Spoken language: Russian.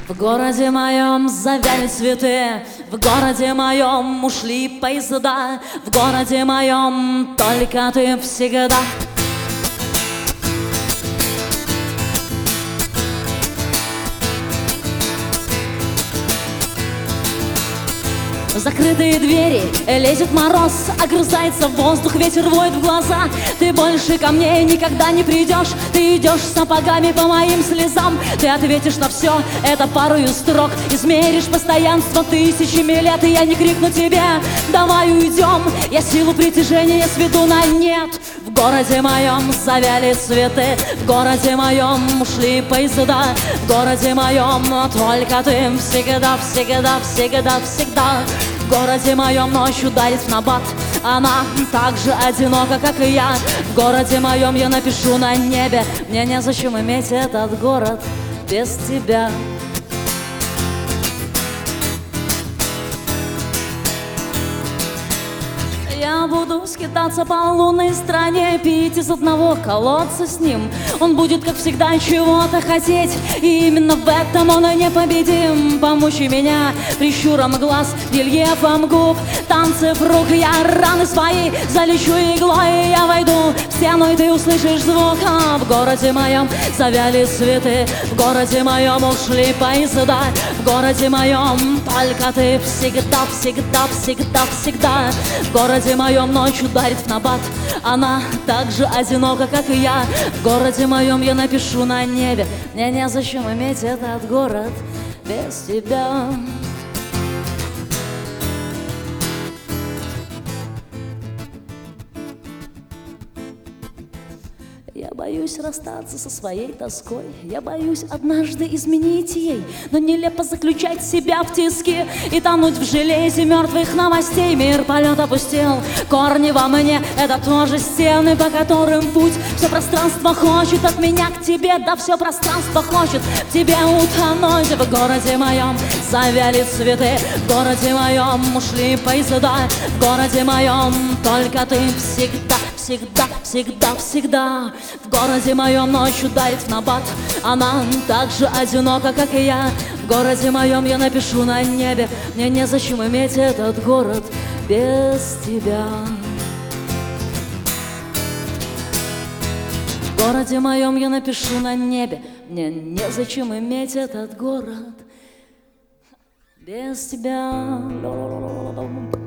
В городе моем завяли цветы, в городе моем ушли поезда, в городе моем только ты всегда. Закрытые двери, лезет мороз, огрызается в воздух, ветер воет в глаза. Ты больше ко мне никогда не придешь, ты идешь сапогами по моим слезам. Ты ответишь на все это парою строк, измеришь постоянство тысячами лет. И я не крикну тебе: давай уйдем, я силу притяжения сведу на нет. В городе моем завяли цветы, в городе моем ушли поезда, в городе моем только ты всегда, всегда, всегда, всегда. В городе моем ночью дарит в набат, она так же одинока, как и я. В городе моем я напишу на небе: мне незачем иметь этот город без тебя. Я буду скитаться по лунной стране, пить из одного колодца с ним. Он будет, как всегда, чего-то хотеть, и именно в этом он и непобедим. Помучи меня прищуром глаз, рельефом губ, танцев рук. Я раны свои залечу иглой, и я войду в стену, и ты услышишь звук. А в городе моем завяли цветы, в городе моем ушли поезда, в городе моем только ты всегда, всегда, всегда, всегда. В городе моем ночью дарит в набат, она так же одинока, как и я. В городе моем я напишу на небе: мне незачем иметь этот город без тебя. Я боюсь расстаться со своей тоской, я боюсь однажды изменить ей, но нелепо заключать себя в тиски и тонуть в железе мертвых новостей. Мир полет опустел, корни во мне — это тоже стены, по которым путь. Все пространство хочет от меня к тебе, да все пространство хочет в тебе утонуть. В городе моем завяли цветы, в городе моем ушли поезда, в городе моем только ты всегда, всегда, всегда, всегда. В городе моем ночью дарит в набат, она так же одинока, как и я. В городе моем я напишу на небе: мне незачем иметь этот город без тебя. В городе моем я напишу на небе: мне незачем иметь этот город без тебя.